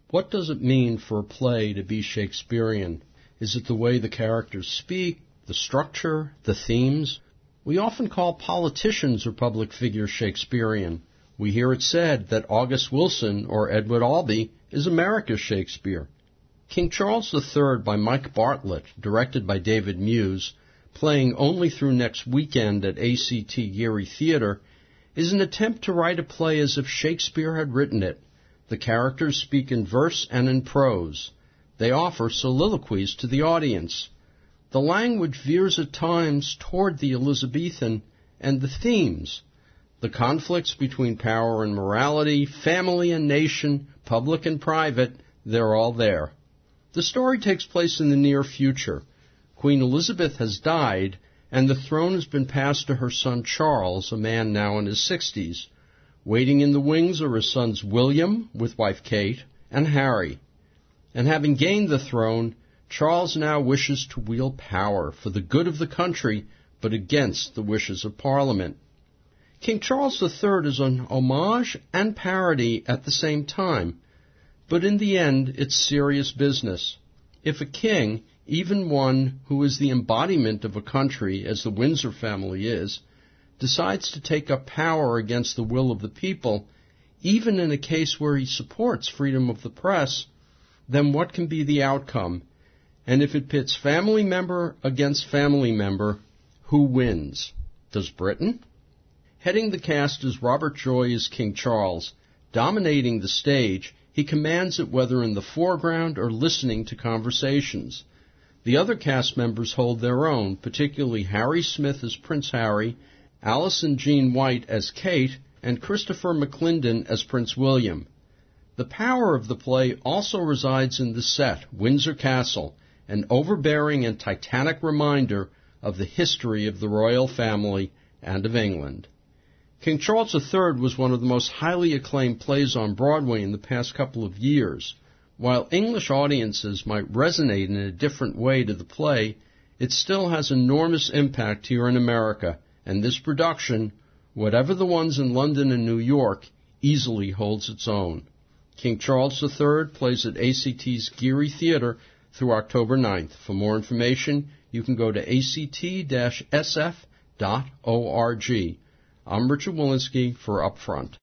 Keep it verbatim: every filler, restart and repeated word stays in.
What does it mean for a play to be Shakespearean? Is it the way the characters speak, the structure, the themes? We often call politicians or public figures Shakespearean. We hear it said that August Wilson or Edward Albee is America's Shakespeare. King Charles the Third by Mike Bartlett, directed by David Muse, playing only through next weekend at A C T Geary Theater, is an attempt to write a play as if Shakespeare had written it. The characters speak in verse and in prose. They offer soliloquies to the audience. The language veers at times toward the Elizabethan, and the themes, the conflicts between power and morality, family and nation, public and private, they're all there. The story takes place in the near future. Queen Elizabeth has died, and the throne has been passed to her son Charles, a man now in his sixties. Waiting in the wings are his sons William, with wife Kate, and Harry. And having gained the throne, Charles now wishes to wield power for the good of the country, but against the wishes of Parliament. King Charles the Third is an homage and parody at the same time, but in the end it's serious business. If a king, even one who is the embodiment of a country, as the Windsor family is, decides to take up power against the will of the people, even in a case where he supports freedom of the press, then what can be the outcome? And if it pits family member against family member, who wins? Does Britain? Heading the cast is Robert Joy as King Charles. Dominating the stage, he commands it whether in the foreground or listening to conversations. The other cast members hold their own, particularly Harry Smith as Prince Harry, Allison Jean White as Kate, and Christopher McClendon as Prince William. The power of the play also resides in the set, Windsor Castle, an overbearing and titanic reminder of the history of the royal family and of England. King Charles the Third was one of the most highly acclaimed plays on Broadway in the past couple of years. While English audiences might resonate in a different way to the play, it still has enormous impact here in America, and this production, whatever the ones in London and New York, easily holds its own. King Charles the Third plays at A C T's Geary Theater through October ninth. For more information, you can go to A C T S F dot org. I'm Richard Walensky for Upfront.